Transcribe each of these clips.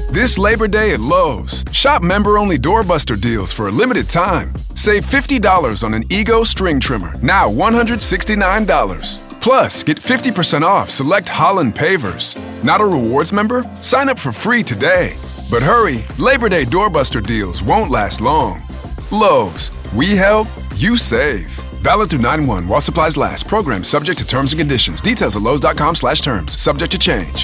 This Labor Day at Lowe's, shop member-only doorbuster deals for a limited time. Save $50 on an Ego string trimmer, now $169. Plus, get 50% off select Holland pavers. Not a rewards member? Sign up for free today. But hurry, Labor Day doorbuster deals won't last long. Lowe's, we help, you save. Valid through 9/1 while supplies last. Program subject to terms and conditions. Details at lowes.com/terms. Subject to change.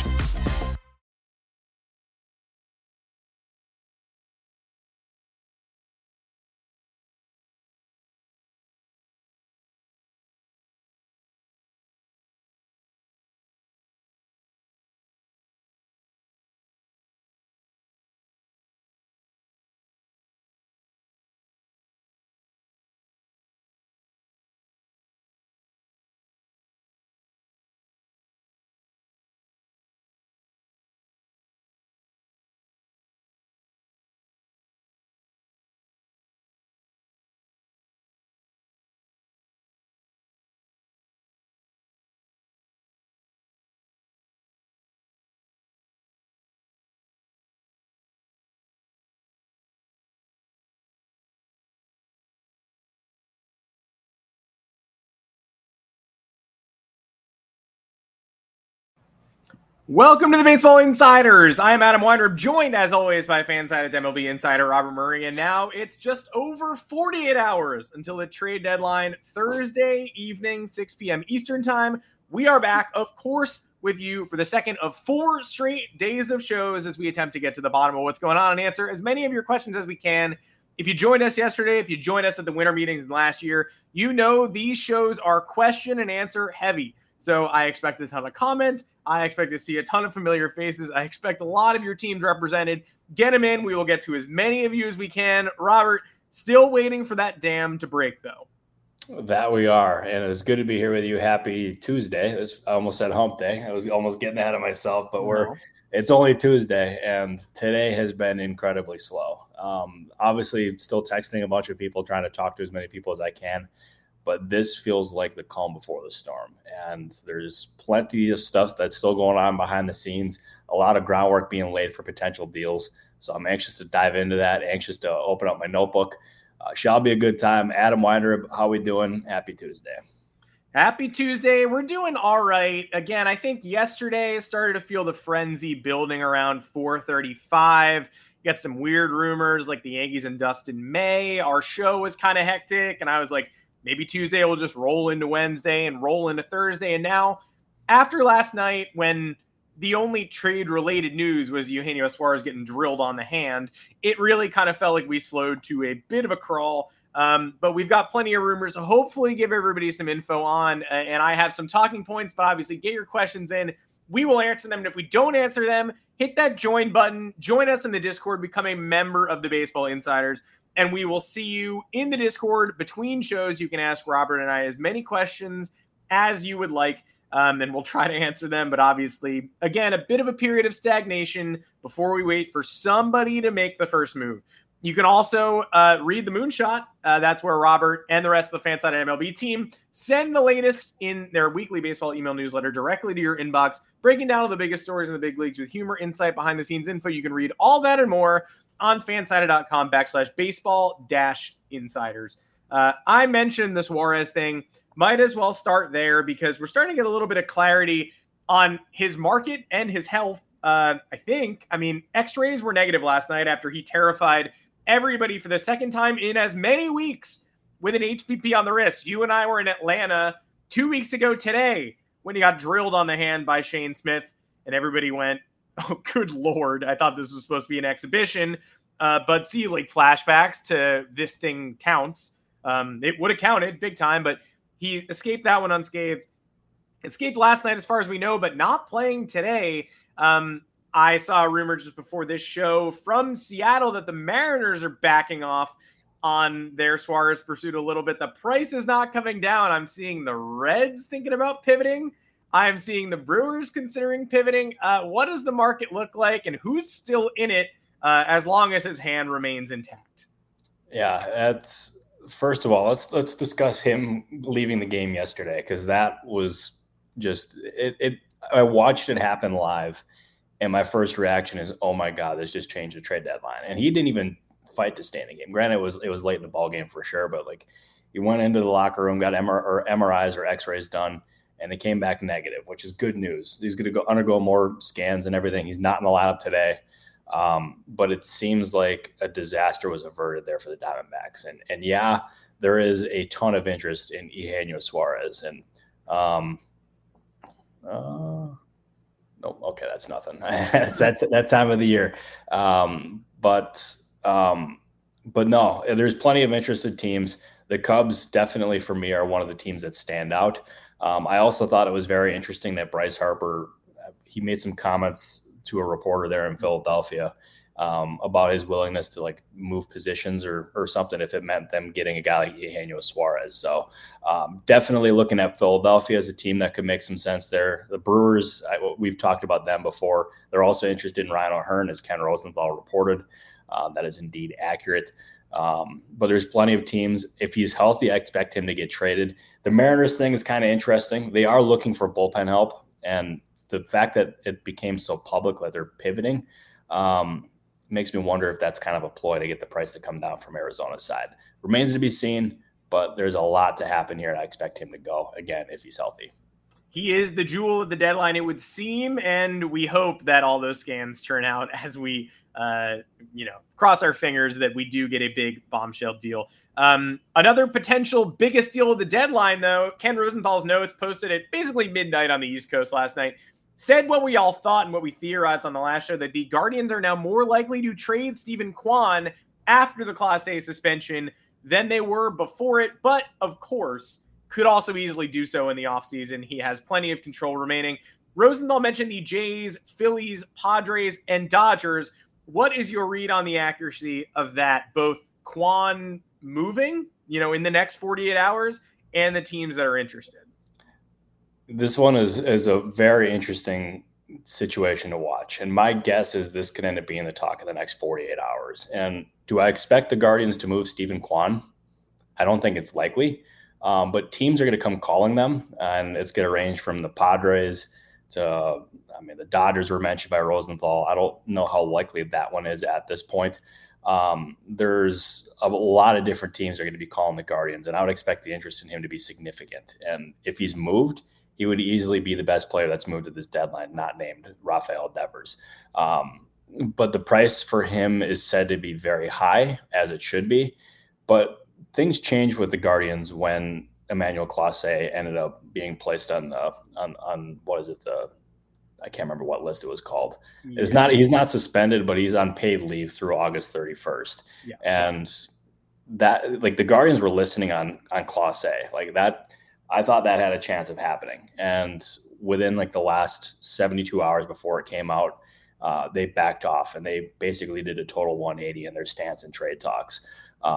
Welcome to the Baseball Insiders. I am Adam Weinrib, joined as always by FanSided's MLB insider Robert Murray, and now it's just over 48 hours until the trade deadline, Thursday evening, 6 p.m. Eastern Time. We are back, of course, with you for the second of 4 straight days of shows as we attempt to get to the bottom of what's going on and answer as many of your questions as we can. If you joined us yesterday, if you joined us at the winter meetings last year, you know these shows are question and answer heavy. So I expect a ton of comments. I expect to see a ton of familiar faces. I expect a lot of your teams represented. Get them in. We will get to as many of you as we can. Robert, still waiting for that dam to break, though. That we are. And it's good to be here with you. Happy Tuesday. I almost said hump day. I was almost getting ahead of myself, but it's only Tuesday, and today has been incredibly slow. Obviously, still texting a bunch of people, trying to talk to as many people as I can. But this feels like the calm before the storm. And there's plenty of stuff that's still going on behind the scenes, a lot of groundwork being laid for potential deals. So I'm anxious to dive into that, anxious to open up my notebook. Shall be a good time. Adam Weinrib, how we doing? Happy Tuesday. Happy Tuesday. We're doing all right. Again, I think yesterday started to feel the frenzy building around 4:35. Got some weird rumors like the Yankees and Dustin May. Our show was kind of hectic, and I was like, maybe Tuesday will just roll into Wednesday and roll into Thursday. And now, after last night, when the only trade-related news was Eugenio Suarez getting drilled on the hand, it really kind of felt like we slowed to a bit of a crawl. But we've got plenty of rumors to hopefully give everybody some info on. And I have some talking points, but obviously get your questions in. We will answer them. And if we don't answer them, hit that join button. Join us in the Discord. Become a member of the Baseball Insiders. And we will see you in the Discord between shows. You can ask Robert and I as many questions as you would like, and we'll try to answer them. But obviously, again, a bit of a period of stagnation before we wait for somebody to make the first move. You can also read the Moonshot. That's where Robert and the rest of the FanSided MLB team send the latest in their weekly baseball email newsletter directly to your inbox, breaking down all the biggest stories in the big leagues with humor, insight, behind-the-scenes info. You can read all that and more on fansided.com/baseball-insiders. I mentioned the Suarez thing. Might as well start there because we're starting to get a little bit of clarity on his market and his health. I mean, x-rays were negative last night after he terrified everybody for the second time in as many weeks with an HPP on the wrist. You and I were in Atlanta 2 weeks ago today when he got drilled on the hand by Shane Smith, and everybody went, oh, good Lord. I thought this was supposed to be an exhibition. But see, like, flashbacks to this thing counts. It would have counted big time, but he escaped that one unscathed. Escaped last night as far as we know, but not playing today. I saw a rumor just before this show from Seattle that the Mariners are backing off on their Suarez pursuit a little bit. The price is not coming down. I'm seeing the Reds thinking about pivoting. I'm seeing the Brewers considering pivoting. What does the market look like, and who's still in it as long as his hand remains intact? Yeah, that's first of all, let's discuss him leaving the game yesterday, because that was just it. I watched it happen live, And my first reaction is, oh my God, this just changed the trade deadline. And he didn't even fight to stay in the game. Granted, it was late in the ball game for sure, but like he went into the locker room, got MRIs or X-rays done, and they came back negative, which is good news. He's going to undergo more scans and everything. He's not in the lineup today. But it seems like a disaster was averted there for the Diamondbacks. And yeah, there is a ton of interest in Eugenio Suarez. And no, okay, that's nothing. It's that time of the year. But no, there's plenty of interested teams. The Cubs definitely for me are one of the teams that stand out. I also thought it was very interesting that Bryce Harper, he made some comments to a reporter there in Philadelphia about his willingness to like move positions or something if it meant them getting a guy like Eugenio Suarez. So definitely looking at Philadelphia as a team that could make some sense there. The Brewers, we've talked about them before. They're also interested in Ryan O'Hearn, as Ken Rosenthal reported. That is indeed accurate. But there's plenty of teams. If he's healthy, I expect him to get traded. The Mariners thing is kind of interesting. They are looking for bullpen help, and the fact that it became so public that they're pivoting makes me wonder if that's kind of a ploy to get the price to come down from Arizona's side. Remains to be seen, but there's a lot to happen here, and I expect him to go again if he's healthy. He is the jewel of the deadline, it would seem, and we hope that all those scans turn out as we cross our fingers that we do get a big bombshell deal. Another potential biggest deal of the deadline, though, Ken Rosenthal's notes posted at basically midnight on the East Coast last night, said what we all thought and what we theorized on the last show, that the Guardians are now more likely to trade Steven Kwan after the Class A suspension than they were before it, but of course could also easily do so in the offseason. He has plenty of control remaining. Rosenthal mentioned the Jays, Phillies, Padres, and Dodgers. What is your read on the accuracy of that, both Kwan moving, in the next 48 hours and the teams that are interested? This one is a very interesting situation to watch. And my guess is this could end up being the talk of the next 48 hours. And do I expect the Guardians to move Steven Kwan? I don't think it's likely. But teams are going to come calling them, and it's going to range from the Padres to, the Dodgers were mentioned by Rosenthal. I don't know how likely that one is at this point. There's a lot of different teams are going to be calling the Guardians, and I would expect the interest in him to be significant. And if he's moved, he would easily be the best player that's moved at this deadline, not named Rafael Devers. But the price for him is said to be very high, as it should be. But things changed with the Guardians when Emmanuel Clase ended up being placed on what is it? I can't remember what list it was called. Yeah. He's not suspended, but he's on paid leave through August 31st. Yes. And that, like, the Guardians were listening on Clase, like that. I thought that had a chance of happening. And within like the last 72 hours before it came out, they backed off and they basically did a total 180 in their stance in trade talks.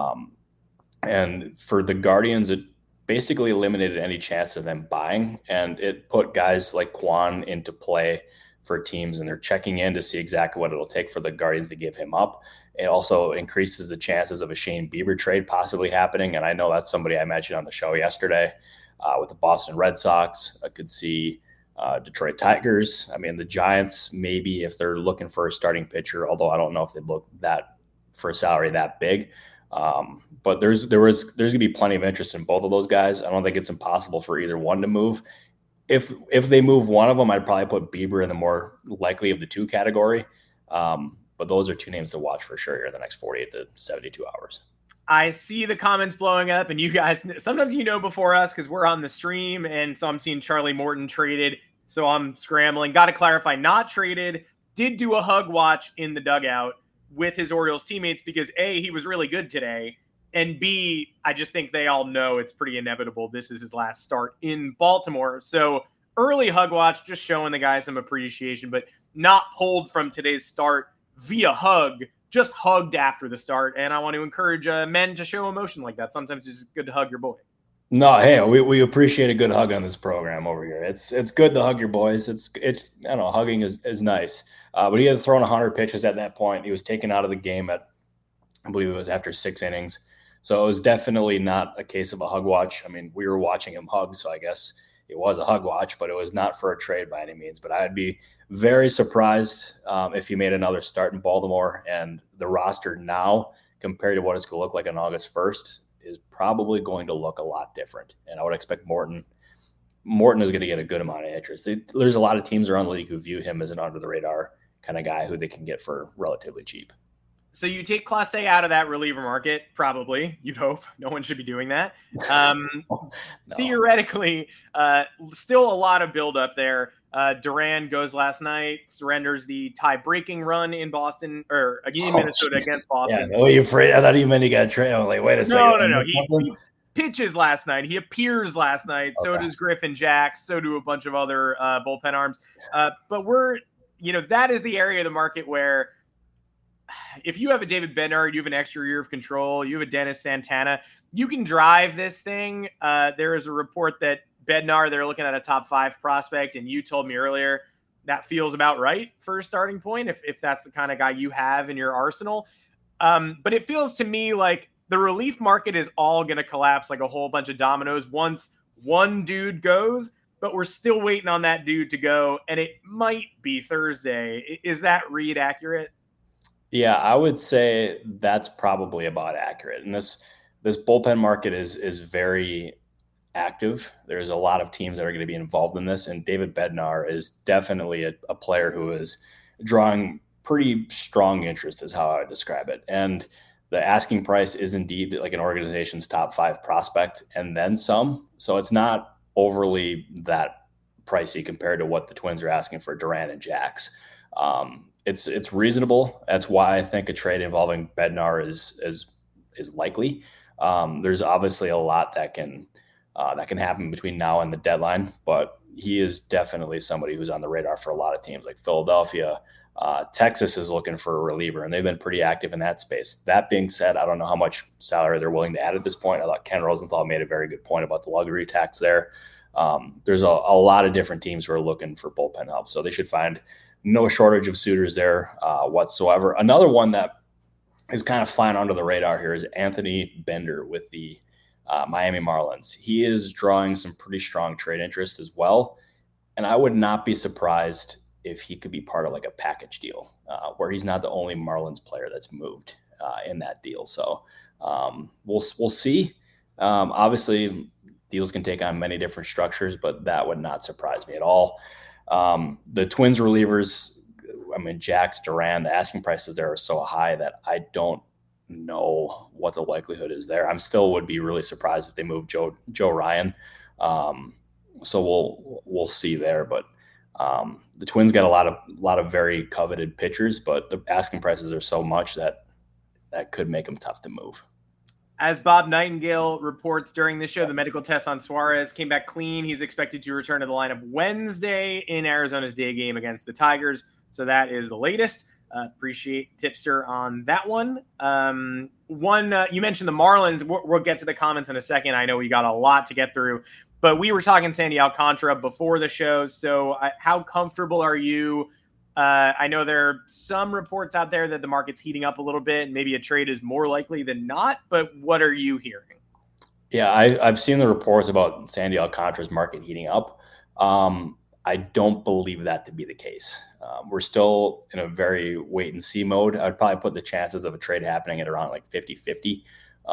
And for the Guardians, it basically eliminated any chance of them buying, and it put guys like Kwan into play for teams, and they're checking in to see exactly what it'll take for the Guardians to give him up. It also increases the chances of a Shane Bieber trade possibly happening, and I know that's somebody I mentioned on the show yesterday with the Boston Red Sox. I could see Detroit Tigers. The Giants, maybe if they're looking for a starting pitcher, although I don't know if they'd look that for a salary that big. But there's going to be plenty of interest in both of those guys. I don't think it's impossible for either one to move. If they move one of them, I'd probably put Bieber in the more likely of the two category. But those are two names to watch for sure here in the next 48 to 72 hours. I see the comments blowing up, and you guys, sometimes before us because we're on the stream, and so I'm seeing Charlie Morton traded, so I'm scrambling. Got to clarify, not traded, did do a hug watch in the dugout with his Orioles teammates because A, he was really good today, and B, I just think they all know it's pretty inevitable this is his last start in Baltimore. So early hug watch, just showing the guy some appreciation, but not pulled from today's start via hug, just hugged after the start. And I want to encourage men to show emotion like that. Sometimes it's just good to hug your boy. No, hey, we appreciate a good hug on this program over here. It's good to hug your boys. It's I don't know, hugging is nice. But he had thrown 100 pitches at that point. He was taken out of the game at, I believe it was after 6 innings. So it was definitely not a case of a hug watch. We were watching him hug, so I guess it was a hug watch, but it was not for a trade by any means. But I'd be very surprised if he made another start in Baltimore. And the roster now, compared to what it's going to look like on August 1st, is probably going to look a lot different. And I would expect Morton is going to get a good amount of interest. There's a lot of teams around the league who view him as an under-the-radar kind of guy who they can get for relatively cheap. So you take Clase out of that reliever market, probably. You'd hope. No one should be doing that. No. Theoretically, still a lot of buildup there. Duran goes last night, surrenders the tie-breaking run in Boston, or in Minnesota against Boston. Yeah, I thought you meant he got traded. I'm like, wait a second. No. He pitches last night. He appears last night. Okay. So does Griffin Jacks. So do a bunch of other bullpen arms. But that is the area of the market where if you have a David Bednar, you have an extra year of control, you have a Dennis Santana, you can drive this thing. There is a report that Bednar, they're looking at a top 5 prospect, and you told me earlier that feels about right for a starting point if that's the kind of guy you have in your arsenal. But it feels to me like the relief market is all going to collapse like a whole bunch of dominoes once one dude goes, but we're still waiting on that dude to go, and it might be Thursday. Is that read accurate? Yeah, I would say that's probably about accurate. And this bullpen market is very active. There's a lot of teams that are going to be involved in this, and David Bednar is definitely a player who is drawing pretty strong interest, is how I would describe it. And the asking price is indeed like an organization's top 5 prospect and then some. So it's not overly that pricey compared to what the Twins are asking for Duran and Jacks. It's reasonable. That's why I think a trade involving Bednar is likely. There's obviously a lot that can happen between now and the deadline, but he is definitely somebody who's on the radar for a lot of teams like Philadelphia. Texas is looking for a reliever, and they've been pretty active in that space. That being said, I don't know how much salary they're willing to add at this point. I thought Ken Rosenthal made a very good point about the luxury tax there. There's a lot of different teams who are looking for bullpen help, so they should find no shortage of suitors there whatsoever. Another one that is kind of flying under the radar here is Anthony Bender with the Miami Marlins. He is drawing some pretty strong trade interest as well, and I would not be surprised if he could be part of like a package deal where he's not the only Marlins player that's moved in that deal. So we'll see. Obviously, deals can take on many different structures, but that would not surprise me at all. The Twins relievers, Jacks, Duran, the asking prices there are so high that I don't know what the likelihood is there. Still would be really surprised if they move Joe Ryan. So we'll see there, but the Twins got a lot of very coveted pitchers, but the asking prices are so much that could make them tough to move. As Bob Nightingale reports during the show, the medical test on Suarez came back clean. He's expected to return to the lineup Wednesday in Arizona's day game against the Tigers. So that is the latest. Appreciate Tipster on that one. You mentioned the Marlins. We'll get to the comments in a second. I know we got a lot to get through, but we were talking Sandy Alcantara before the show. So how comfortable are you? I know there are some reports out there that the market's heating up a little bit and maybe a trade is more likely than not, but what are you hearing? Yeah, I've seen the reports about Sandy Alcantara's market heating up. I don't believe that to be the case. We're still in a very wait and see mode. I'd probably put the chances of a trade happening at around like 50-50.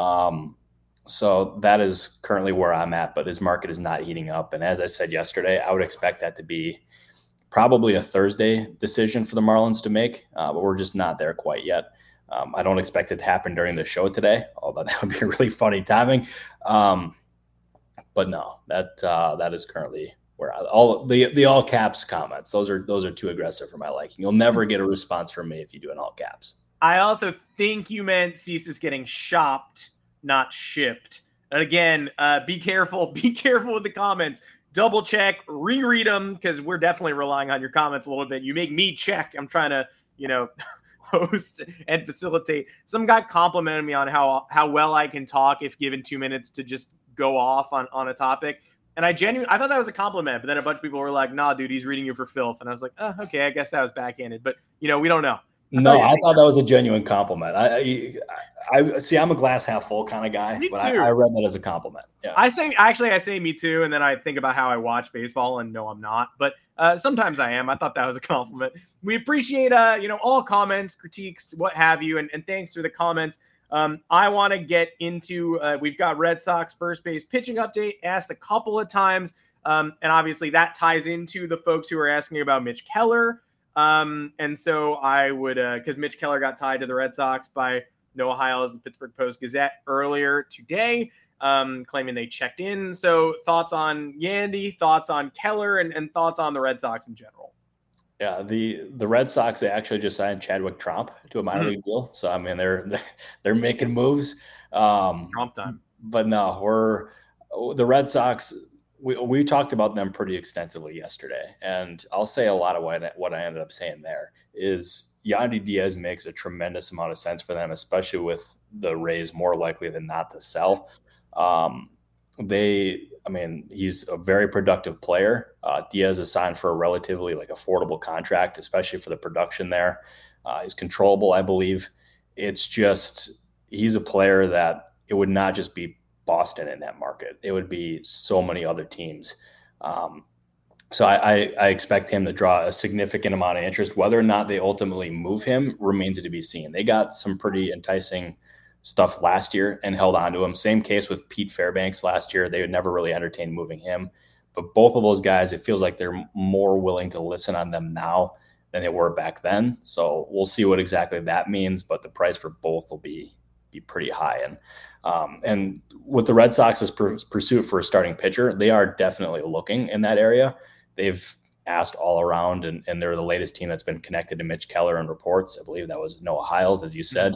So that is currently where I'm at, but his market is not heating up. And as I said yesterday, I would expect that to be probably a Thursday decision for the Marlins to make, but we're just not there quite yet. I don't expect it to happen during the show today, although that would be really funny timing. But no, that is currently where all the all caps comments, those are too aggressive for my liking. You'll never get a response from me if you do an all caps. I also think you meant Cease is getting shopped, not shipped. And again, be careful with the comments. Double check, reread them, because we're definitely relying on your comments a little bit. You make me check. I'm trying to, host and facilitate. Some guy complimented me on how well I can talk if given 2 minutes to just go off on a topic. And I thought that was a compliment, but then a bunch of people were like, nah, dude, he's reading you for filth. And I was like, oh, okay, I guess that was backhanded. But, we don't know. No, I thought that was a genuine compliment. I see. I'm a glass half full kind of guy, Me but too. I read that as a compliment. Yeah. I say me too, and then I think about how I watch baseball, and no, I'm not. But sometimes I am. I thought that was a compliment. We appreciate all comments, critiques, what have you, and thanks for the comments. I want to get into. We've got Red Sox first base pitching update asked a couple of times, and obviously that ties into the folks who are asking about Mitch Keller. And so I would, because Mitch Keller got tied to the Red Sox by Noah Hiles, the Pittsburgh Post-Gazette earlier today, claiming they checked in. So thoughts on Yandy, thoughts on Keller, and thoughts on the Red Sox in general. Yeah, the Red Sox, they actually just signed Chadwick Tromp to a minor league deal. So I mean, they're making moves. Tromp time. But no, the Red Sox. We talked about them pretty extensively yesterday, and I'll say a lot of what I ended up saying there is Yandy Diaz makes a tremendous amount of sense for them, especially with the Rays more likely than not to sell. He's a very productive player. Diaz is signed for a relatively affordable contract, especially for the production there. He's controllable, I believe. It's just he's a player that it would not just be Boston in that market. It would be so many other teams. So I expect him to draw a significant amount of interest. Whether or not they ultimately move him remains to be seen. They got some pretty enticing stuff last year and held on to him. Same case with Pete Fairbanks last year. They would never really entertain moving him. But both of those guys, it feels like they're more willing to listen on them now than they were back then. So we'll see what exactly that means, but the price for both will be pretty high. And with the Red Sox's pursuit for a starting pitcher, they are definitely looking in that area. They've asked all around, and they're the latest team that's been connected to Mitch Keller in reports. I believe that was Noah Hiles, as you said.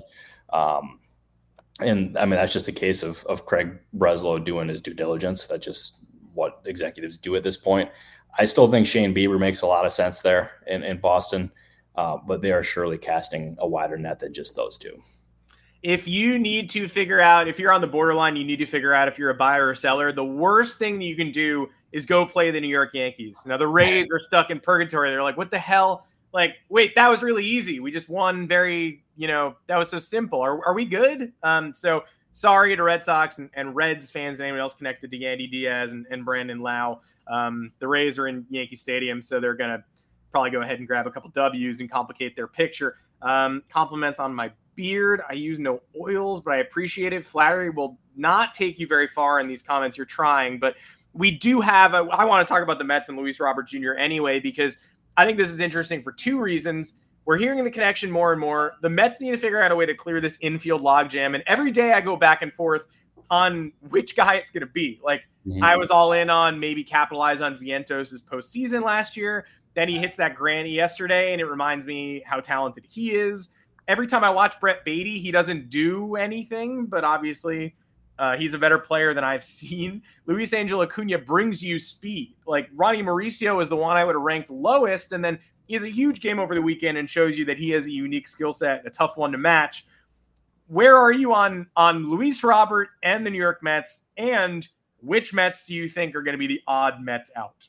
And I mean, that's just a case of Craig Breslow doing his due diligence. That's just what executives do at this point. I still think Shane Bieber makes a lot of sense there in Boston, but they are surely casting a wider net than just those two. If you need to figure out, if you're on the borderline, you need to figure out if you're a buyer or seller, the worst thing that you can do is go play the New York Yankees. Now, the Rays are stuck in purgatory. They're like, what the hell? Like, wait, that was really easy. We just won that was so simple. Are we good? So sorry to Red Sox and Reds fans and anyone else connected to Yandy Diaz and Brandon Lau. The Rays are in Yankee Stadium, so they're going to probably go ahead and grab a couple W's and complicate their picture. Compliments on my beard. I use no oils, but I appreciate it. Flattery will not take you very far in these comments. You're trying, but we do have I want to talk about the Mets and Luis Robert Jr. anyway, because I think this is interesting for two reasons. We're hearing the connection more and more. The Mets need to figure out a way to clear this infield logjam. And every day I go back and forth on which guy it's going to be. I was all in on maybe capitalize on Vientos' postseason last year. Then he hits that granny yesterday, and it reminds me how talented he is. Every time I watch Brett Beatty, he doesn't do anything, but obviously he's a better player than I've seen. Luis Angel Acuna brings you speed. Ronnie Mauricio is the one I would have ranked lowest, and then he has a huge game over the weekend and shows you that he has a unique skill set, a tough one to match. Where are you on Luis Robert and the New York Mets, and which Mets do you think are going to be the odd Mets out?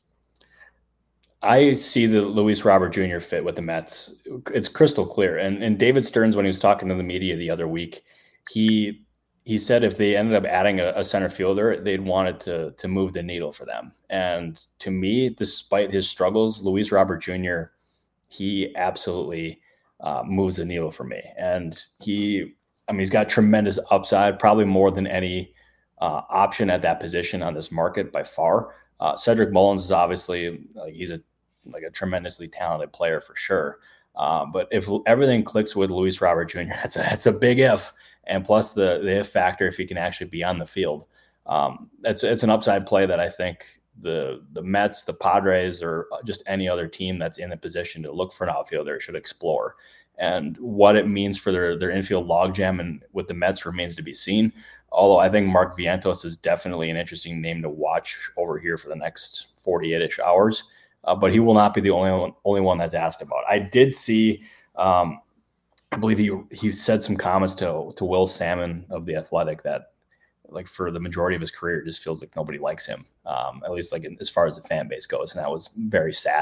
I see the Luis Robert Jr. fit with the Mets. It's crystal clear. And David Stearns, when he was talking to the media the other week, he said if they ended up adding a center fielder, they'd want it to move the needle for them. And to me, despite his struggles, Luis Robert Jr., he absolutely moves the needle for me. And he's got tremendous upside, probably more than any option at that position on this market by far. Cedric Mullins is obviously he's a tremendously talented player for sure. But if everything clicks with Luis Robert Jr., that's a big if. And plus the if factor, if he can actually be on the field, it's an upside play that I think the Mets, the Padres, or just any other team that's in a position to look for an outfielder should explore. And what it means for their infield logjam and with the Mets remains to be seen. Although I think Mark Vientos is definitely an interesting name to watch over here for the next 48-ish hours. But he will not be the only one that's asked about. I did see, I believe he said some comments to Will Salmon of The Athletic that for the majority of his career, it just feels like nobody likes him, at least as far as the fan base goes. And that was very sad.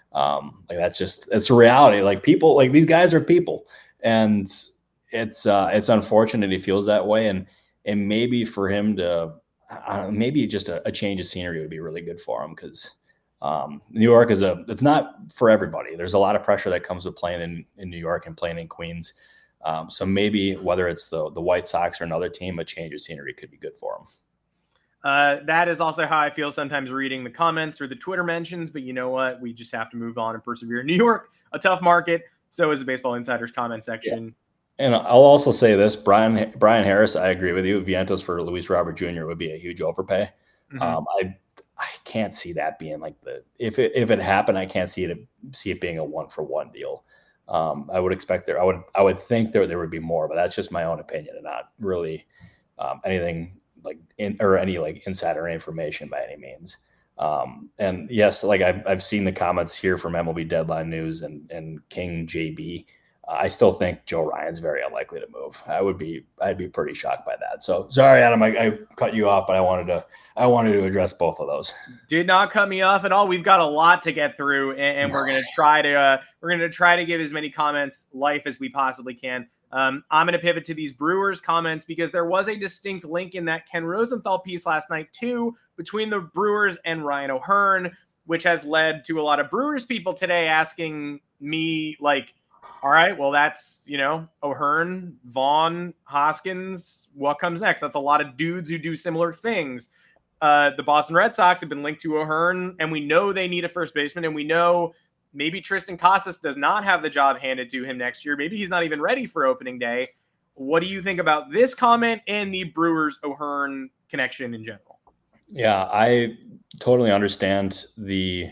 Like it's a reality. Like people, like these guys are people, and it's unfortunate he feels that way. And maybe for him to, maybe just a change of scenery would be really good for him, because New York it's not for everybody. There's a lot of pressure that comes with playing in New York and playing in Queens. So maybe whether it's the White Sox or another team, a change of scenery could be good for him. That is also how I feel sometimes reading the comments or the Twitter mentions, but you know what? We just have to move on and persevere. New York, a tough market. So is the Baseball Insider's comment section. Yeah. And I'll also say this, Brian Harris, I agree with you. Vientos for Luis Robert Jr. would be a huge overpay. Mm-hmm. I can't see that being like if it happened, I can't see it being a 1-for-1 deal. I would expect I would think there would be more, but that's just my own opinion and not really anything like any like insider information by any means. And yes, like I've seen the comments here from MLB Deadline News and King JB. I still think Joe Ryan's very unlikely to move. I'd be pretty shocked by that. So sorry, Adam, I cut you off, but I wanted to address both of those. Did not cut me off at all. We've got a lot to get through, and we're going to try to give as many comments life as we possibly can. I'm going to pivot to these Brewers comments because there was a distinct link in that Ken Rosenthal piece last night too between the Brewers and Ryan O'Hearn, which has led to a lot of Brewers people today asking me like, all right, well, that's, O'Hearn, Vaughn, Hoskins. What comes next? That's a lot of dudes who do similar things. The Boston Red Sox have been linked to O'Hearn, and we know they need a first baseman, and we know maybe Tristan Casas does not have the job handed to him next year. Maybe he's not even ready for opening day. What do you think about this comment and the Brewers-O'Hearn connection in general? Yeah, I totally understand the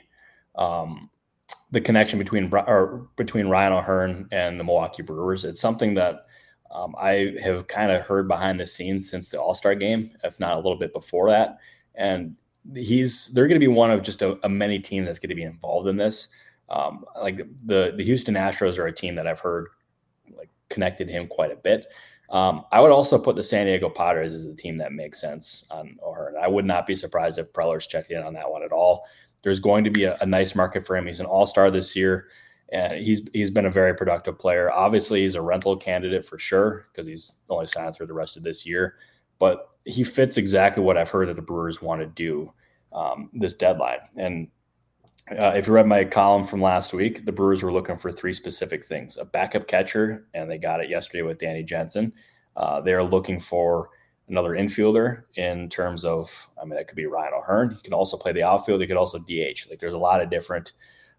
connection between Ryan O'Hearn and the Milwaukee Brewers. It's something that I have kind of heard behind the scenes since the All-Star game, if not a little bit before that. And they're going to be one of just a many teams that's going to be involved in this. Like the Houston Astros are a team that I've heard like connected him quite a bit. I would also put the San Diego Padres as a team that makes sense on O'Hearn. I would not be surprised if Preller's checked in on that one at all. There's going to be a nice market for him. He's an all-star this year, and he's been a very productive player. Obviously, he's a rental candidate for sure because he's only signed through the rest of this year. But he fits exactly what I've heard that the Brewers want to do this deadline. And if you read my column from last week, the Brewers were looking for 3 specific things: a backup catcher, and they got it yesterday with Danny Jensen. They're looking for another infielder in terms of, that could be Ryan O'Hearn. He can also play the outfield. He could also DH. Like there's a lot of different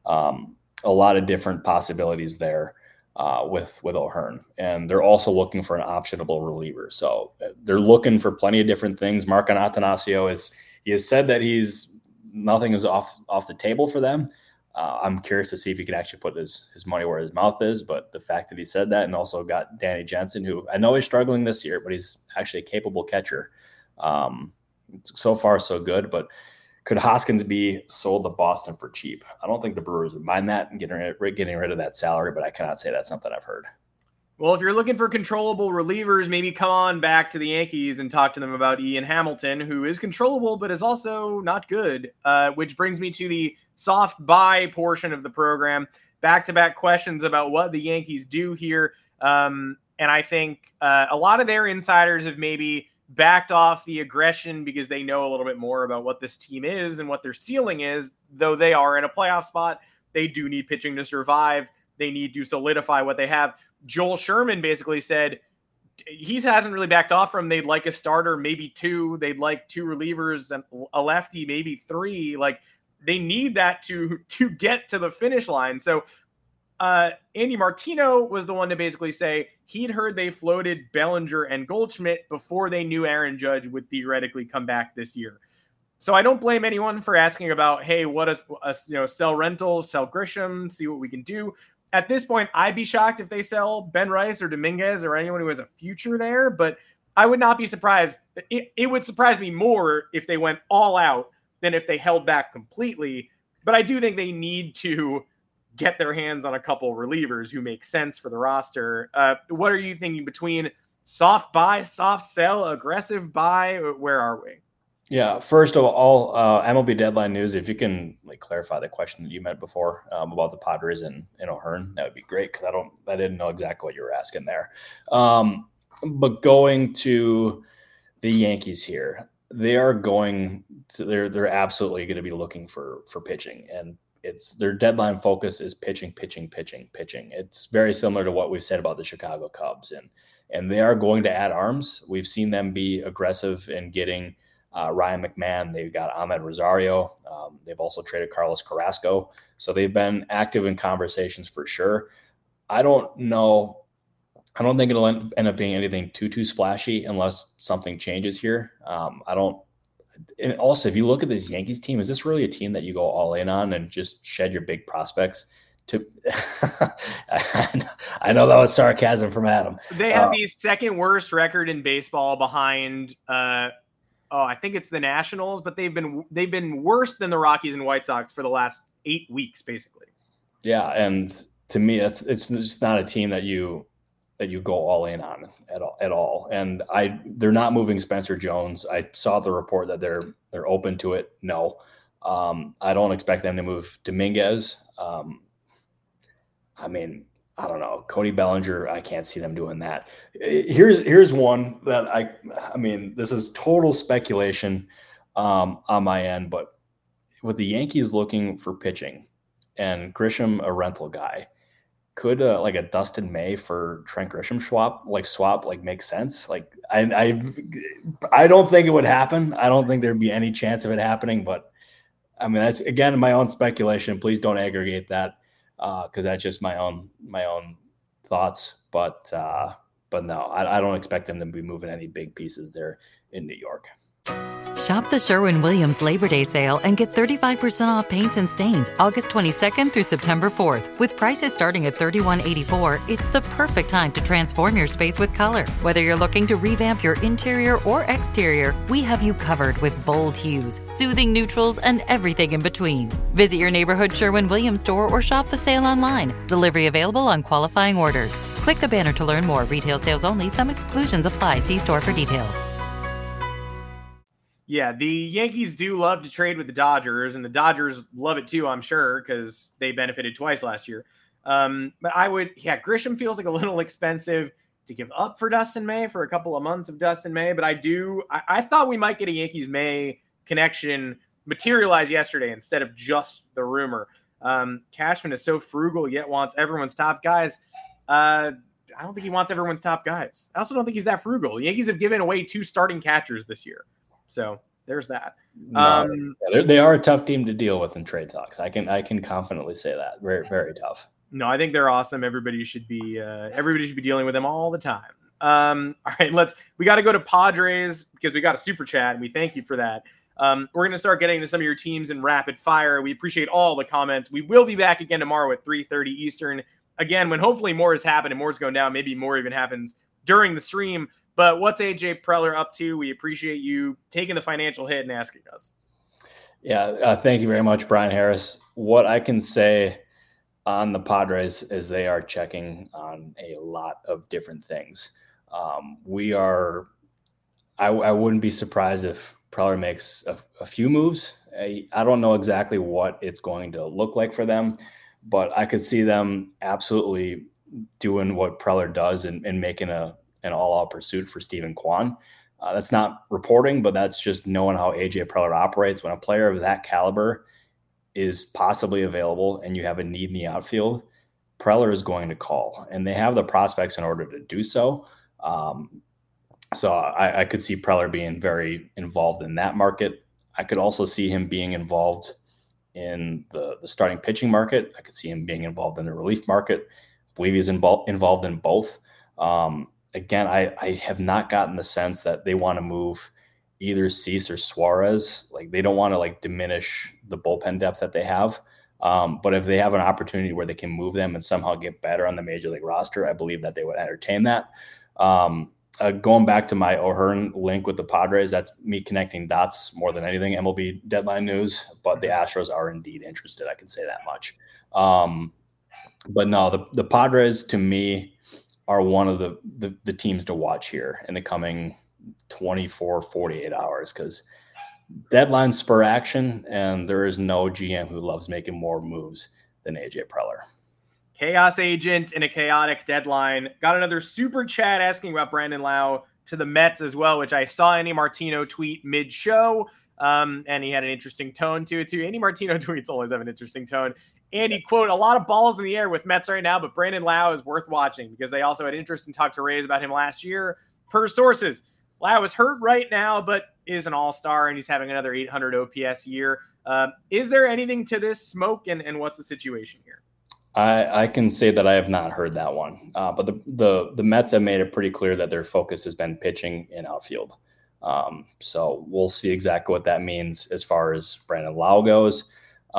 possibilities there with O'Hearn. And they're also looking for an optionable reliever. So they're looking for plenty of different things. Marco Attanasio he has said that nothing is off the table for them. I'm curious to see if he can actually put his money where his mouth is, but the fact that he said that, and also got Danny Jensen, who I know is struggling this year, but he's actually a capable catcher. So far, so good. But could Hoskins be sold to Boston for cheap? I don't think the Brewers would mind that and getting rid of that salary, but I cannot say that's something I've heard. Well, if you're looking for controllable relievers, maybe come on back to the Yankees and talk to them about Ian Hamilton, who is controllable, but is also not good, which brings me to the soft buy portion of the program. Back-to-back questions about what the Yankees do here. And I think a lot of their insiders have maybe backed off the aggression because they know a little bit more about what this team is and what their ceiling is, though they are in a playoff spot. They do need pitching to survive. They need to solidify what they have. Joel Sherman basically said he hasn't really backed off from they'd like a starter, maybe 2. They'd like 2 relievers and a lefty, maybe 3. Like they need that to get to the finish line. So Andy Martino was the one to basically say he'd heard they floated Bellinger and Goldschmidt before they knew Aaron Judge would theoretically come back this year. So I don't blame anyone for asking about, hey, what sell Rentals, sell Grisham, see what we can do. At this point, I'd be shocked if they sell Ben Rice or Dominguez or anyone who has a future there, but I would not be surprised. It would surprise me more if they went all out than if they held back completely. But I do think they need to get their hands on a couple relievers who make sense for the roster. What are you thinking between soft buy, soft sell, aggressive buy? Where are we? Yeah. First of all, MLB deadline news. If you can clarify the question that you meant before about the Padres and O'Hearn, that would be great because I didn't know exactly what you were asking there. But going to the Yankees here, they're absolutely going to be looking for pitching, and their deadline focus is pitching. It's very similar to what we've said about the Chicago Cubs, and they are going to add arms. We've seen them be aggressive in getting Ryan McMahon. They've got Ahmed Rosario. They've also traded Carlos Carrasco. So they've been active in conversations for sure. I don't know. I don't think it'll end up being anything too splashy unless something changes here. And also, if you look at this Yankees team, is this really a team that you go all in on and just shed your big prospects to? I know that was sarcasm from Adam. They have the second worst record in baseball behind I think it's the Nationals, but they've been worse than the Rockies and White Sox for the last 8 weeks, basically. Yeah, and to me, it's just not a team that you go all in on at all. And they're not moving Spencer Jones. I saw the report that they're open to it. No, I don't expect them to move Dominguez. I don't know. Cody Bellinger, I can't see them doing that. Here's one that I mean, this is total speculation on my end, but with the Yankees looking for pitching and Grisham a rental guy, could a Dustin May for Trent Grisham swap make sense? I don't think it would happen. I don't think there'd be any chance of it happening, but I mean, that's again my own speculation. Please don't aggregate that. Because that's just my own thoughts, but no, I don't expect them to be moving any big pieces there in New York. Shop the Sherwin-Williams Labor Day sale and get 35% off paints and stains August 22nd through September 4th. With prices starting at $31.84, it's the perfect time to transform your space with color. Whether you're looking to revamp your interior or exterior, we have you covered with bold hues, soothing neutrals, and everything in between. Visit your neighborhood Sherwin-Williams store or shop the sale online. Delivery available on qualifying orders. Click the banner to learn more. Retail sales only. Some exclusions apply. See store for details. Yeah, the Yankees do love to trade with the Dodgers, and the Dodgers love it too, I'm sure, because they benefited twice last year. But Grisham feels like a little expensive to give up for Dustin May for a couple of months of Dustin May, but I thought we might get a Yankees May connection materialize yesterday instead of just the rumor. Cashman is so frugal yet wants everyone's top guys. I don't think he wants everyone's top guys. I also don't think he's that frugal. The Yankees have given away 2 starting catchers this year. So there's that. They are a tough team to deal with in trade talks. I can confidently say that. Very, very tough. No, I think they're awesome. Everybody should be dealing with them all the time. All right, we got to go to Padres because we got a super chat and we thank you for that. We're going to start getting to some of your teams in rapid fire. We appreciate all the comments. We will be back again tomorrow at 3:30 Eastern. Again, when hopefully more has happened and more is going down, maybe more even happens during the stream. But what's AJ Preller up to? We appreciate you taking the financial hit and asking us. Yeah, thank you very much, Brian Harris. What I can say on the Padres is they are checking on a lot of different things. I wouldn't be surprised if Preller makes a few moves. I don't know exactly what it's going to look like for them, but I could see them absolutely doing what Preller does and making an all-out pursuit for Stephen Kwan. That's not reporting, but that's just knowing how AJ Preller operates. When a player of that caliber is possibly available and you have a need in the outfield, Preller is going to call, and they have the prospects in order to do so. So I could see Preller being very involved in that market. I could also see him being involved in the starting pitching market. I could see him being involved in the relief market. I believe he's involved in both. Again, I have not gotten the sense that they want to move either Cease or Suarez. They don't want to diminish the bullpen depth that they have. But if they have an opportunity where they can move them and somehow get better on the major league roster, I believe that they would entertain that. Going back to my O'Hearn link with the Padres, that's me connecting dots more than anything, MLB deadline news, but the Astros are indeed interested. I can say that much. But no, the Padres to me are one of the teams to watch here in the coming 24, 48 hours, because Deadline spur action, and there is no GM who loves making more moves than AJ Preller. Chaos agent in a chaotic deadline. Got another super chat asking about Brandon Lowe to the Mets as well, which I saw Andy Martino tweet mid-show, and he had an interesting tone to it too. Andy Martino tweets always have an interesting tone. Andy, quote, a lot of balls in the air with Mets right now, but Brandon Lowe is worth watching because they also had interest and talked to Rays about him last year. Per sources, Lowe is hurt right now, but is an all-star, and he's having another 800 OPS year. Is there anything to this smoke, and what's the situation here? I can say that I have not heard that one, but the Mets have made it pretty clear that their focus has been pitching in outfield. So we'll see exactly what that means as far as Brandon Lowe goes.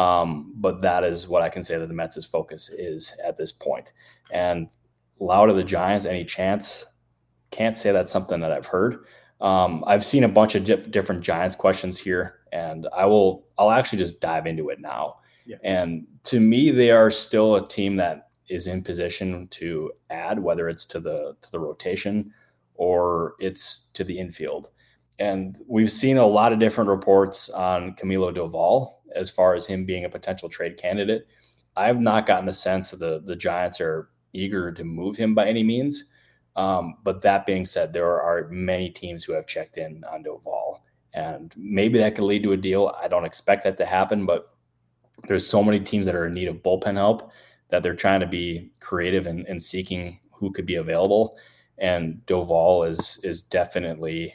But that is what I can say that the Mets' focus is at this point. And Lowe to the Giants, any chance? Can't say that's something that I've heard. I've seen a bunch of different Giants questions here, and I'll actually just dive into it now. Yeah. And to me, they are still a team that is in position to add, whether it's to the rotation or it's to the infield. And we've seen a lot of different reports on Camilo Doval as far as him being a potential trade candidate. I have not gotten the sense that the Giants are eager to move him by any means. But that being said, there are many teams who have checked in on Doval, and maybe that could lead to a deal. I don't expect that to happen, but there's so many teams that are in need of bullpen help that they're trying to be creative and seeking who could be available. And Doval is definitely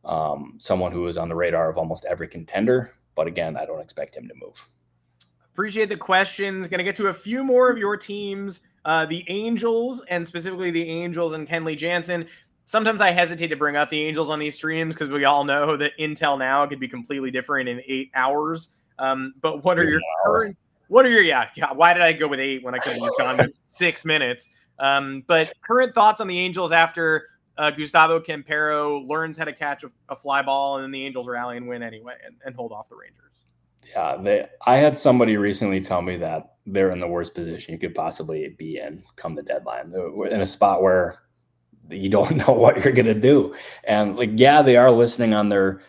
someone who is on the radar of almost every contender. But again, I don't expect him to move. Appreciate the questions. Going to get to a few more of your teams. The Angels, and specifically the Angels and Kenley Jansen. Sometimes I hesitate to bring up the Angels on these streams because we all know that intel now could be completely different in 8 hours. But what are your current? Why did I go with 8 when I could have just gone with 6 minutes? But current thoughts on the Angels after Gustavo Campero learns how to catch a fly ball, and then the Angels rally and win anyway and hold off the Rangers. Yeah, I had somebody recently tell me that they're in the worst position you could possibly be in come the deadline. They're in a spot where you don't know what you're going to do. And they are listening on their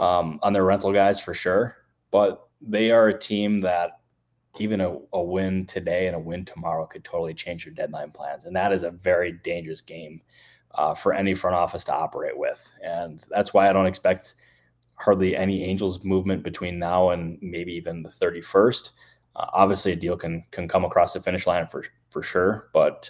rental guys for sure, but they are a team that even a win today and a win tomorrow could totally change your deadline plans. And that is a very dangerous game for any front office to operate with. And that's why I don't expect hardly any Angels movement between now and maybe even the 31st. Obviously a deal can come across the finish line for sure. But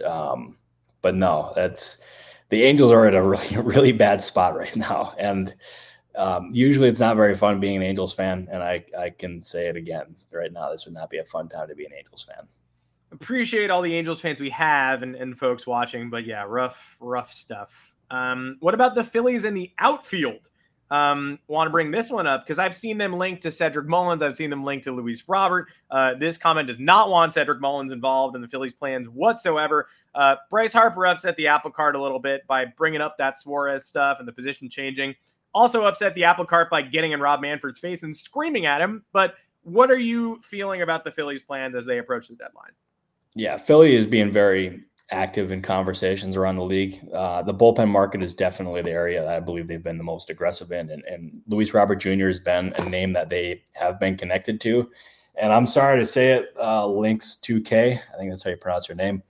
no, the Angels are at a really, really bad spot right now. And usually it's not very fun being an Angels fan. And I can say it again right now. This would not be a fun time to be an Angels fan. Appreciate all the Angels fans we have and folks watching, but yeah, rough stuff. What about the Phillies in the outfield? Want to bring this one up because I've seen them linked to Cedric Mullins. I've seen them linked to Luis Robert. This comment does not want Cedric Mullins involved in the Phillies plans whatsoever. Bryce Harper upset the apple cart a little bit by bringing up that Suarez stuff and the position changing. Also upset the apple cart by getting in Rob Manfred's face and screaming at him. But what are you feeling about the Phillies plans as they approach the deadline? Yeah, Philly is being very active in conversations around the league. The bullpen market is definitely the area that I believe they've been the most aggressive in. And Luis Robert Jr. has been a name that they have been connected to. And I'm sorry to say it, Lynx 2K, I think that's how you pronounce your name.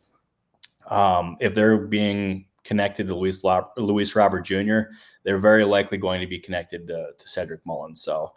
If they're being connected to Luis Robert Jr., they're very likely going to be connected to Cedric Mullins. So,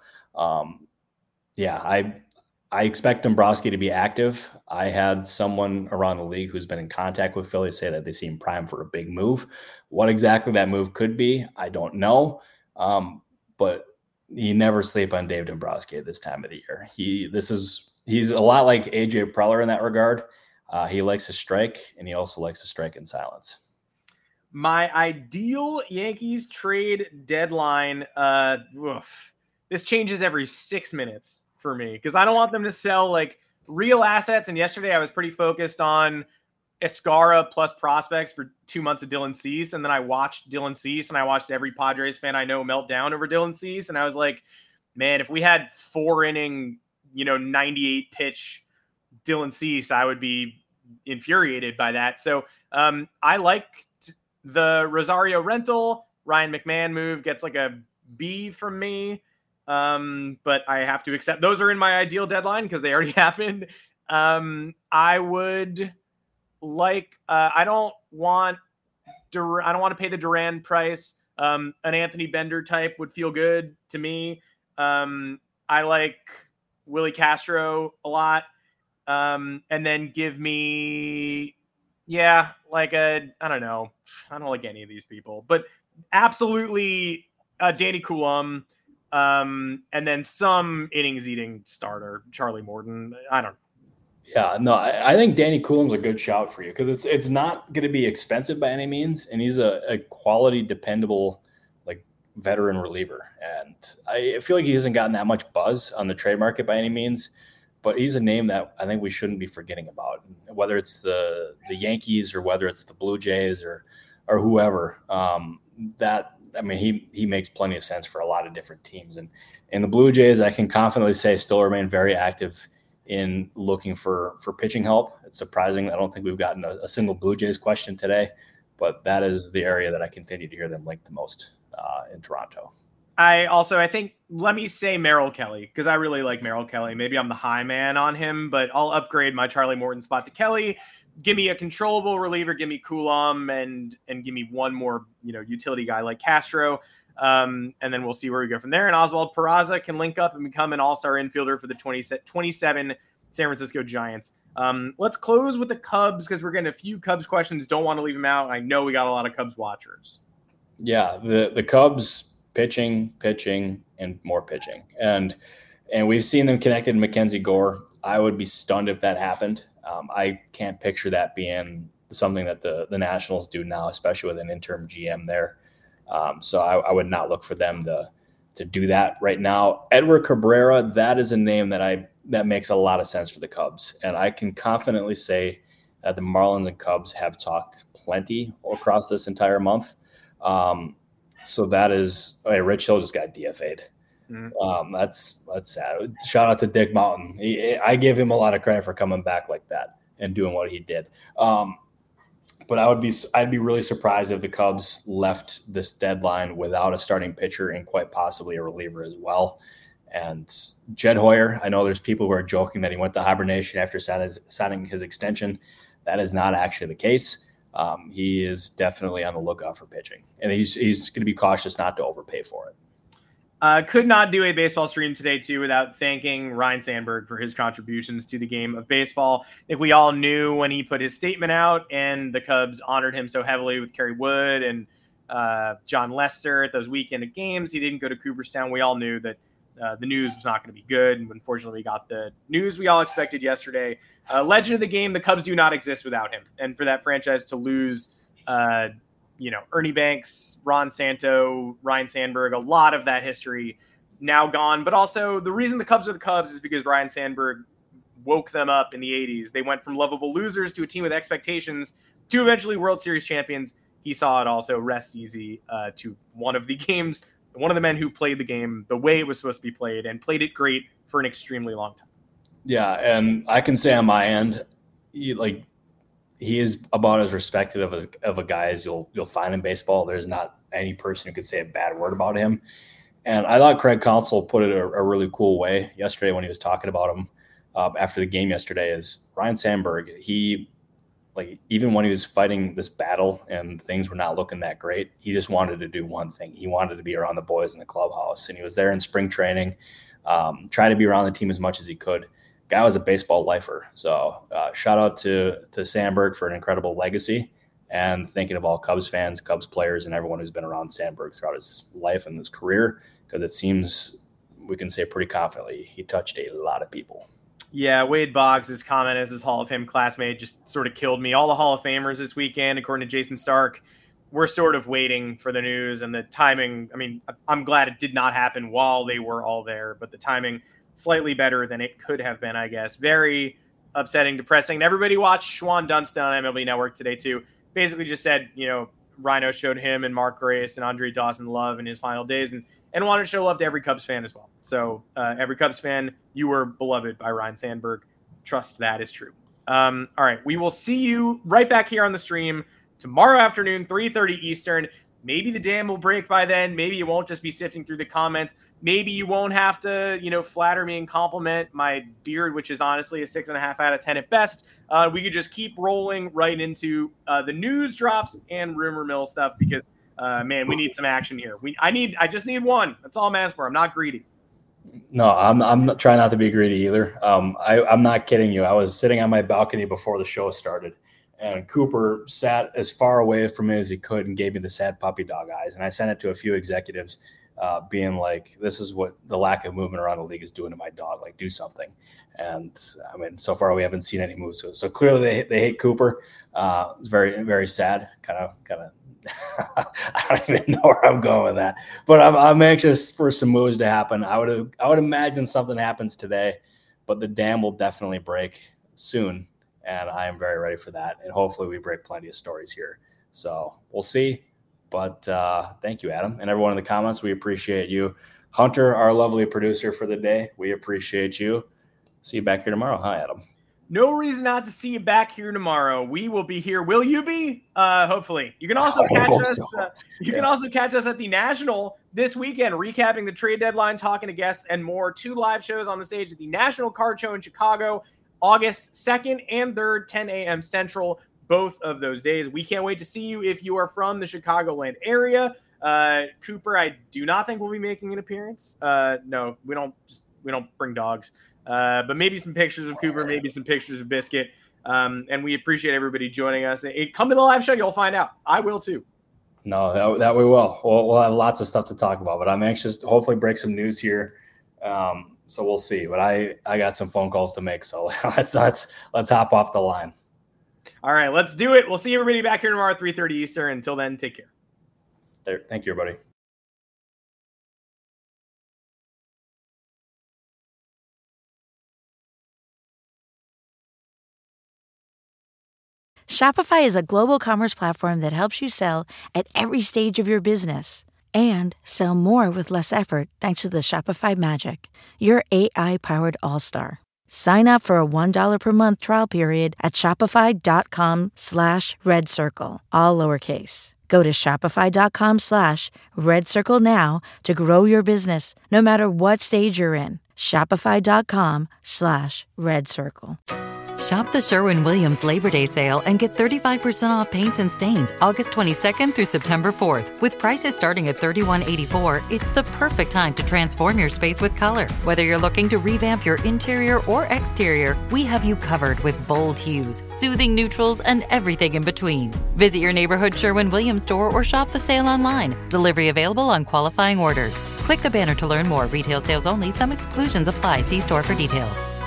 I expect Dombrowski to be active. I had someone around the league who's been in contact with Philly say that they seem primed for a big move. What exactly that move could be, I don't know. But you never sleep on Dave Dombrowski at this time of the year. He's a lot like AJ Preller in that regard. He likes to strike, and he also likes to strike in silence. My ideal Yankees trade deadline, this changes every 6 minutes for me because I don't want them to sell like real assets. And yesterday I was pretty focused on Escara plus prospects for 2 months of Dylan Cease. And then I watched Dylan Cease and I watched every Padres fan I know melt down over Dylan Cease. And I was like, man, if we had 4-inning, 98 pitch Dylan Cease, I would be infuriated by that. So I liked the Rosario rental. Ryan McMahon move gets like a B from me. but I have to accept those are in my ideal deadline because they already happened. I would like, I don't want to pay the Duran price. An Anthony Bender type would feel good to me. I like Willie Castro a lot. And then give me, like I don't know. I don't like any of these people, but absolutely Danny Coulomb. And then some innings eating starter, Charlie Morton. I don't know. Yeah, no, I think Danny Coulomb's a good shout for you because it's not going to be expensive by any means, and he's a quality, dependable, like veteran reliever. And I feel like he hasn't gotten that much buzz on the trade market by any means, but he's a name that I think we shouldn't be forgetting about, whether it's the Yankees or whether it's the Blue Jays or whoever. He makes plenty of sense for a lot of different teams, and the Blue Jays, I can confidently say, still remain very active in looking for pitching help. It's surprising. I don't think we've gotten a single Blue Jays question today, but that is the area that I continue to hear them linked the most in Toronto. I think, let me say Merrill Kelly, because I really like Merrill Kelly. Maybe I'm the high man on him, but I'll upgrade my Charlie Morton spot to Kelly. Give me a controllable reliever, give me Coulomb, and give me one more, utility guy like Castro. And then we'll see where we go from there. And Oswald Peraza can link up and become an all-star infielder for the 27 San Francisco Giants. Let's close with the Cubs because we're getting a few Cubs questions. Don't want to leave them out. I know we got a lot of Cubs watchers. Yeah, the Cubs pitching, and more pitching. And we've seen them connected to Mackenzie Gore. I would be stunned if that happened. I can't picture that being something that the Nationals do now, especially with an interim GM there. So I would not look for them to do that right now. Edward Cabrera, that is a name that makes a lot of sense for the Cubs. And I can confidently say that the Marlins and Cubs have talked plenty across this entire month. So that is, Rich Hill just got DFA'd. Mm-hmm. That's sad. Shout out to Dick Mountain. I give him a lot of credit for coming back like that and doing what he did. But I'd be really surprised if the Cubs left this deadline without a starting pitcher and quite possibly a reliever as well. And Jed Hoyer, I know there's people who are joking that he went to hibernation after signing his extension. That is not actually the case. He is definitely on the lookout for pitching, and he's going to be cautious not to overpay for it. Could not do a baseball stream today, too, without thanking Ryne Sandberg for his contributions to the game of baseball. I think we all knew when he put his statement out, and the Cubs honored him so heavily with Kerry Wood and John Lester at those weekend of games. He didn't go to Cooperstown. We all knew that the news was not going to be good, and unfortunately we got the news we all expected yesterday. Legend of the game, the Cubs do not exist without him. And for that franchise to lose Ernie Banks, Ron Santo, Ryne Sandberg, a lot of that history now gone. But also the reason the Cubs are the Cubs is because Ryne Sandberg woke them up in the 80s. They went from lovable losers to a team with expectations to eventually World Series champions. He saw it also. Rest easy to one of the men who played the game the way it was supposed to be played and played it great for an extremely long time. Yeah, and I can say on my end, he is about as respected of a guy as you'll find in baseball. There's not any person who could say a bad word about him. And I thought Craig Counsell put it a really cool way yesterday when he was talking about him after the game yesterday. Is Ryne Sandberg, even when he was fighting this battle and things were not looking that great, he just wanted to do one thing. He wanted to be around the boys in the clubhouse, and he was there in spring training, trying to be around the team as much as he could. Guy was a baseball lifer. So shout out to Sandberg for an incredible legacy, and thinking of all Cubs fans, Cubs players, and everyone who's been around Sandberg throughout his life and his career, because it seems we can say pretty confidently he touched a lot of people. Yeah, Wade Boggs' comment as his Hall of Fame classmate just sort of killed me. All the Hall of Famers this weekend, according to Jason Stark, we're sort of waiting for the news and the timing. I mean, I'm glad it did not happen while they were all there, but the timing slightly better than it could have been, I guess. Very upsetting, depressing. And everybody watched Schwan Dunston on MLB Network today, too. Basically just said, Rhino showed him and Mark Grace and Andre Dawson love in his final days and wanted to show love to every Cubs fan as well. So every Cubs fan, you were beloved by Ryne Sandberg. Trust that is true. All right, we will see you right back here on the stream tomorrow afternoon, 3:30 Eastern. Maybe the dam will break by then. Maybe you won't just be sifting through the comments. Maybe you won't have to, flatter me and compliment my beard, which is honestly a 6.5 out of 10 at best. We could just keep rolling right into the news drops and rumor mill stuff because, man, we need some action here. I just need one. That's all I'm asking for. I'm not greedy. No, I'm not trying not to be greedy either. I'm not kidding you. I was sitting on my balcony before the show started, and Cooper sat as far away from me as he could and gave me the sad puppy dog eyes. And I sent it to a few executives, being like, this is what the lack of movement around the league is doing to my dog. Like, do something. And I mean, so far we haven't seen any moves. So clearly they hate Cooper. It's very, very sad. Kind of. I don't even know where I'm going with that, but I'm anxious for some moves to happen. I would imagine something happens today, but the dam will definitely break soon, and I am very ready for that. And hopefully we break plenty of stories here. So we'll see. But thank you, Adam, and everyone in the comments. We appreciate you, Hunter, our lovely producer for the day. We appreciate you. See you back here tomorrow. Hi, Adam. No reason not to see you back here tomorrow. We will be here. Will you be? Hopefully. You can also catch us. Can also catch us at the National this weekend, recapping the trade deadline, talking to guests, and more. 2 live shows on the stage at the National Card Show in Chicago, August 2nd and 3rd, 10 a.m. Central. Both of those days. We can't wait to see you if you are from the Chicagoland area. Cooper, I do not think we'll be making an appearance. No, we don't bring dogs. But maybe some pictures of Cooper, maybe some pictures of Biscuit. And we appreciate everybody joining us. Come to the live show, you'll find out. I will too. No, that we will. We'll have lots of stuff to talk about, but I'm anxious to hopefully break some news here. So we'll see. But I got some phone calls to make, so let's hop off the line. All right, let's do it. We'll see everybody back here tomorrow at 3:30 Eastern. Until then, take care. Thank you, everybody. Shopify is a global commerce platform that helps you sell at every stage of your business and sell more with less effort thanks to the Shopify Magic, your AI-powered all-star. Sign up for a $1 per month trial period at shopify.com/redcircle, all lowercase. Go to shopify.com/redcircle now to grow your business no matter what stage you're in. Shopify.com/redcircle. Shop the Sherwin-Williams Labor Day sale and get 35% off paints and stains August 22nd through September 4th. With prices starting at $31.84, it's the perfect time to transform your space with color. Whether you're looking to revamp your interior or exterior, we have you covered with bold hues, soothing neutrals, and everything in between. Visit your neighborhood Sherwin-Williams store or shop the sale online. Delivery available on qualifying orders. Click the banner to learn more. Retail sales only. Some exclusions apply. See store for details.